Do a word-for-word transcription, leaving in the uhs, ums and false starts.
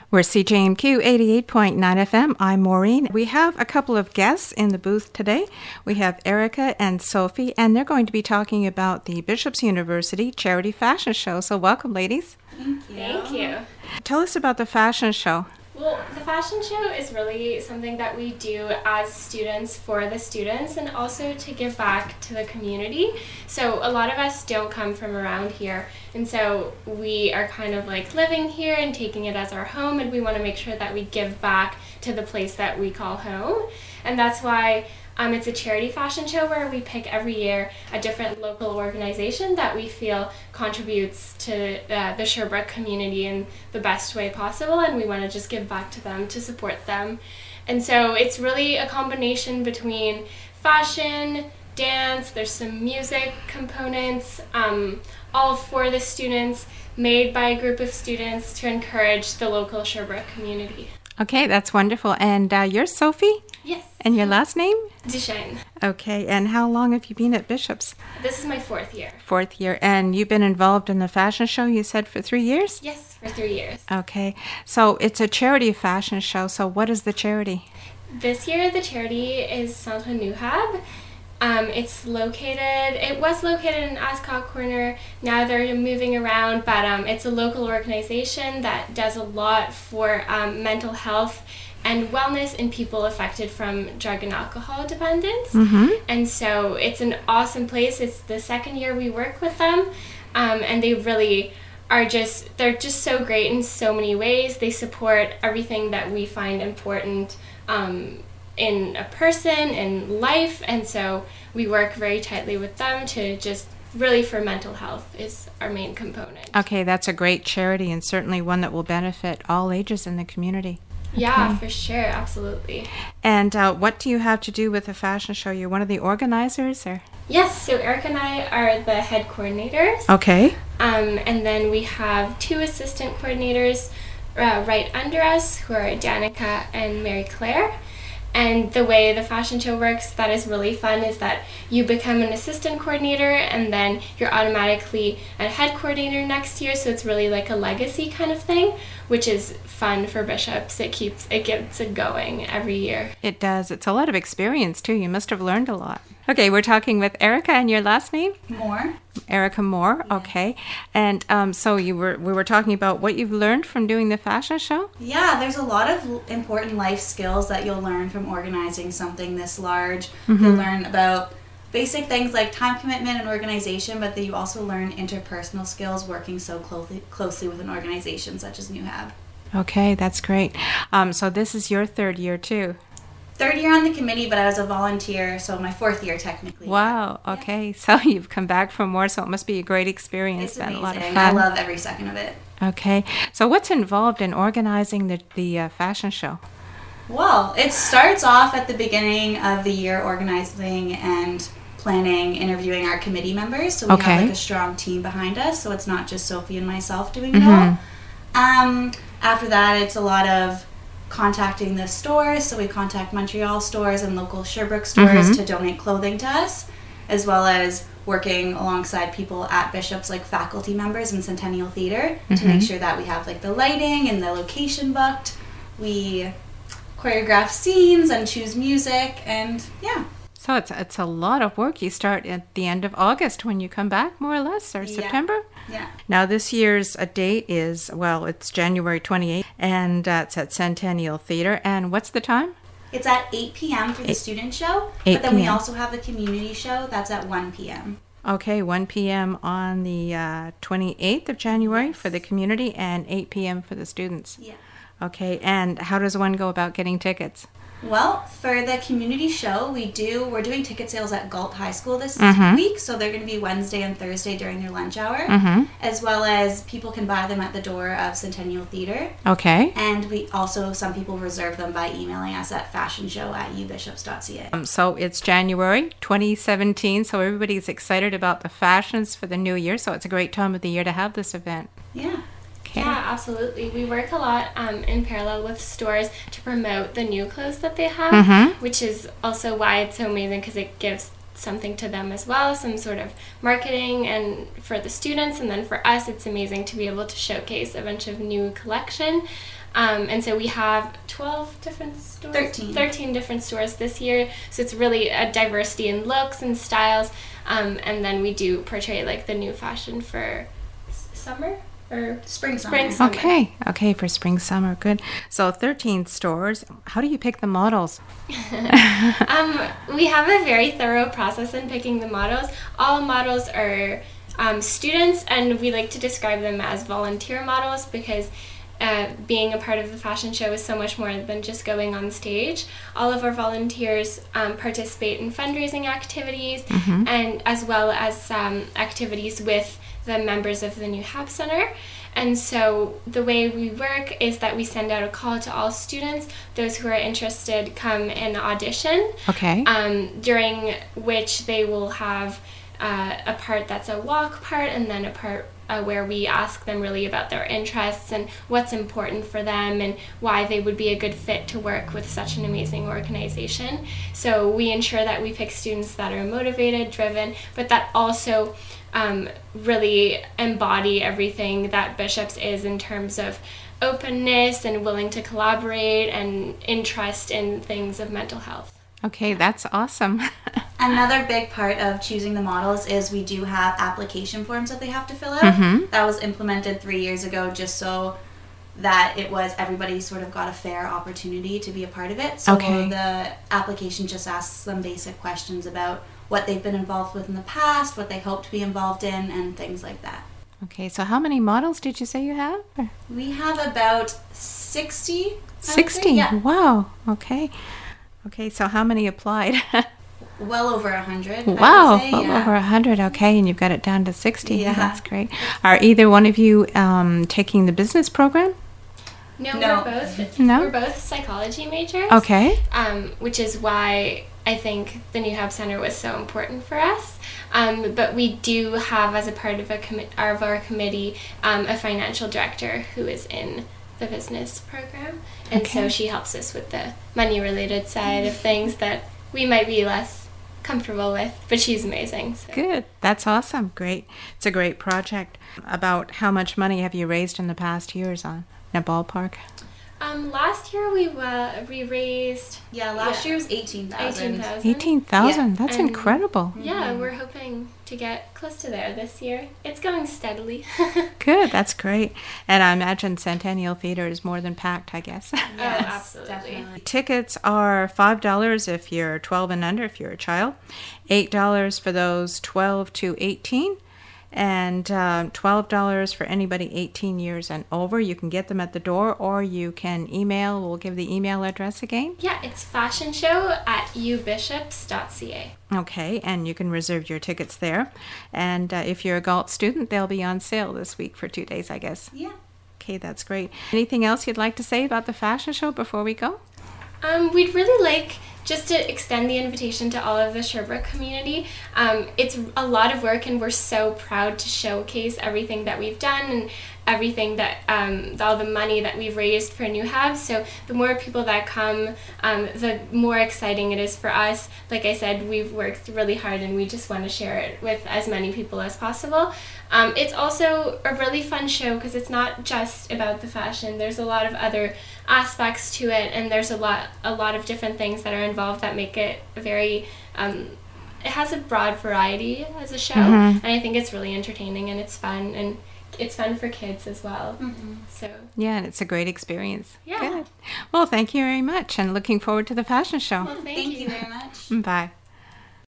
We're C J M Q eighty-eight point nine F M. I'm Maureen. We have a couple of guests in the booth today. We have Erica and Sophie, and they're going to be talking about the Bishop's University Charity Fashion Show. So welcome, ladies. Thank you. Thank you. Tell us about the fashion show. Well, the fashion show is really something that we do as students for the students and also to give back to the community. So a lot of us don't come from around here, and so we are kind of like living here and taking it as our home, and we want to make sure that we give back to the place that we call home. And that's why Um, it's a charity fashion show where we pick every year a different local organization that we feel contributes to uh, the Sherbrooke community in the best way possible, and we want to just give back to them to support them. And so it's really a combination between fashion, dance, there's some music components, um, all for the students, made by a group of students to encourage the local Sherbrooke community. Okay, that's wonderful. And uh, you're Sophie? Yes. And your last name? Duchesne. Okay, and how long have you been at Bishop's? This is my fourth year. Fourth year. And you've been involved in the fashion show, you said, for three years? Yes, for three years. Okay, so it's a charity fashion show. So what is the charity? This year the charity is Centre Newhab. Um, it's located, it was located in Ascot Corner, now they're moving around, but um, it's a local organization that does a lot for um, mental health and wellness in people affected from drug and alcohol dependence. Mm-hmm. And so it's an awesome place. It's the second year we work with them, um, and they really are just, they're just so great in so many ways. They support everything that we find important um, in a person, in life, and so we work very tightly with them to just really for mental health is our main component. Okay, that's a great charity and certainly one that will benefit all ages in the community. Yeah, Okay. for sure, absolutely. And uh, what do you have to do with the fashion show? You're one of the organizers, or? Yes, so Eric and I are the head coordinators, Okay. um, and then we have two assistant coordinators uh, right under us who are Danica and Mary Claire. And the way the fashion show works that is really fun is that you become an assistant coordinator and then you're automatically a head coordinator next year, so it's really like a legacy kind of thing, which is fun for Bishop's. It keeps, it gets it going every year. It does. It's a lot of experience, too. You must have learned a lot. Okay, we're talking with Erica, and your last name? More? Erica Moore, Yeah. okay. And um, so you were we were talking about what you've learned from doing the fashion show? Yeah, there's a lot of l- important life skills that you'll learn from organizing something this large. Mhm. You'll learn about basic things like time commitment and organization, but then you also learn interpersonal skills working so closely closely with an organization such as Newhab. Okay, that's great. Um, so this is your third year, too. Third year on the committee, but I was a volunteer, so my fourth year technically. Wow, Yeah. okay. So you've come back for more, so it must be a great experience It's and amazing. a lot of I fun. love every second of it. Okay. So what's involved in organizing the, the uh, fashion show? Well, it starts off at the beginning of the year organizing and planning, interviewing our committee members. So we Okay. have like a strong team behind us, so it's not just Sophie and myself doing it Mhm. all. Um, after that, it's a lot of contacting the stores. So we contact Montreal stores and local Sherbrooke stores Mhm. to donate clothing to us, as well as working alongside people at Bishop's, like faculty members in Centennial Theatre, to Mhm. make sure that we have like the lighting and the location booked. We choreograph scenes and choose music, and yeah. So it's it's a lot of work. You start at the end of August when you come back, more or less, or Yeah. September? Yeah. Now this year's uh, date is, well, it's January twenty-eighth, and uh, it's at Centennial Theatre. And what's the time? It's at eight p.m. for the Eight- student show, eight but then we p.m.. also have the community show that's at one p.m. Okay, one p.m. on the uh, twenty-eighth of January for the community and eight p.m. for the students. Yeah. Okay, and how does one go about getting tickets? Well, for the community show, we do, we're doing ticket sales at Galt High School this Mhm. week, so they're going to be Wednesday and Thursday during their lunch hour, Mm-hmm. as well as people can buy them at the door of Centennial Theatre. Okay. And we also, some people reserve them by emailing us at fashionshow at u bishops dot c a. Um, so it's January twenty seventeen, so everybody's excited about the fashions for the new year, so it's a great time of the year to have this event. Yeah. Okay. Yeah, absolutely. We work a lot um, in parallel with stores to promote the new clothes that they have, Mhm. which is also why it's so amazing because it gives something to them as well, some sort of marketing and for the students, and then for us it's amazing to be able to showcase a bunch of new collection. Um, and so we have twelve different stores? thirteen. thirteen different stores this year. So it's really a diversity in looks and styles. Um, and then we do portray like the new fashion for s- summer or Spring, summer. spring, summer. Okay, okay, for spring, summer, good. So thirteen stores. How do you pick the models? um, we have a very thorough process in picking the models. All models are um, students, and we like to describe them as volunteer models because uh, being a part of the fashion show is so much more than just going on stage. All of our volunteers um, participate in fundraising activities, Mm-hmm. and as well as um, activities with the members of the New Hab Center. And so the way we work is that we send out a call to all students. Those who are interested come and audition, Okay. um, during which they will have uh, a part that's a walk part, and then a part uh, where we ask them really about their interests and what's important for them and why they would be a good fit to work with such an amazing organization. So we ensure that we pick students that are motivated, driven, but that also um, really embody everything that Bishops is in terms of openness and willing to collaborate and interest in things of mental health. Okay, that's awesome. Another big part of choosing the models is we do have application forms that they have to fill out. Mhm. That was implemented three years ago just so that it was everybody sort of got a fair opportunity to be a part of it. So Okay. the application just asks some basic questions about what they've been involved with in the past, what they hope to be involved in, and things like that. Okay, so how many models did you say you have? We have about sixty. I would say. sixty. Yeah. Wow. Okay. Okay, so how many applied? Well over a hundred. Wow, I would say, well yeah. over a hundred. Okay, and you've got it down to sixty. Yeah. That's great. Are either one of you um, taking the business program? No, No. we're both No? we're both psychology majors. Okay. Um, which is why I think the New Hab Center was so important for us. Um, but we do have, as a part of a commi- of our committee, um, a financial director who is in the business program, and Okay. so she helps us with the money-related side of things that we might be less comfortable with. But she's amazing. So. Good. That's awesome. Great. It's a great project. About how much money have you raised in the past years on in a ballpark? Um, last year we uh, we raised Yeah, last Yeah. year was eighteen thousand. eighteen thousand. Eighteen thousand. That's And- incredible. Yeah, we're hoping to get close to there this year. It's going steadily. Good. That's great. And I imagine Centennial Theater is more than packed, I guess. Oh, Yes, absolutely. definitely. Tickets are five dollars if you're twelve and under, if you're a child, eight dollars for those twelve to eighteen, and um, twelve dollars for anybody eighteen years and over. You can get them at the door, or you can email. We'll give the email address again. Yeah, it's fashion show at u bishops dot c a. Okay, and you can reserve your tickets there. And uh, if you're a Galt student, they'll be on sale this week for two days, I guess. Yeah. Okay, that's great. Anything else you'd like to say about the fashion show before we go? Um, we'd really like just to extend the invitation to all of the Sherbrooke community. Um, it's a lot of work, and we're so proud to showcase everything that we've done and everything that, um, all the money that we've raised for New Hab. So the more people that come, um, the more exciting it is for us. Like I said, we've worked really hard, and we just want to share it with as many people as possible. Um, it's also a really fun show because it's not just about the fashion. There's a lot of other aspects to it, and there's a lot a lot of different things that are involved that make it very um, it has a broad variety as a show, Mhm. and I think it's really entertaining, and it's fun, and it's fun for kids as well. Mm-hmm. So Yeah, and it's a great experience. Yeah. Good. Well, thank you very much, and looking forward to the fashion show. well, thank, Thank you. you very much. Bye.